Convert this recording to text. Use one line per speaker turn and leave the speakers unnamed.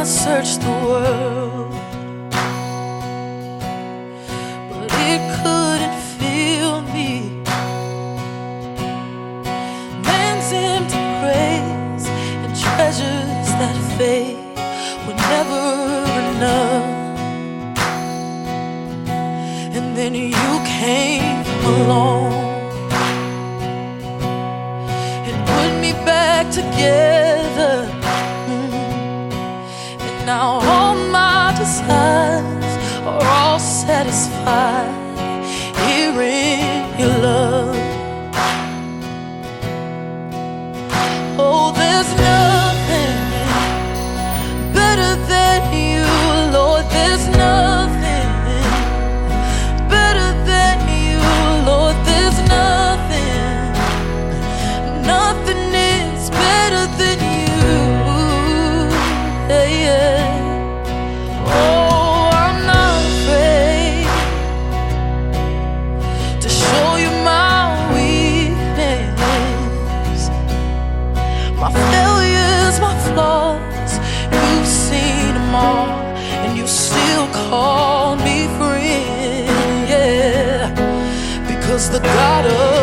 I searched the world, but it couldn't fill me. Man's empty praise and treasures that fade were never enough. And then you came along and put me back together. And now all my desires are all satisfied here in your love. Oh, there's nothing better than you, Lord. There's nothing better than you, Lord. There's nothing, nothing is better than you. Yeah, yeah. Oh, I'm not afraid to show you my weakness, my failures, my flaws. You've seen them all, and you still call me friend. Yeah, because the God of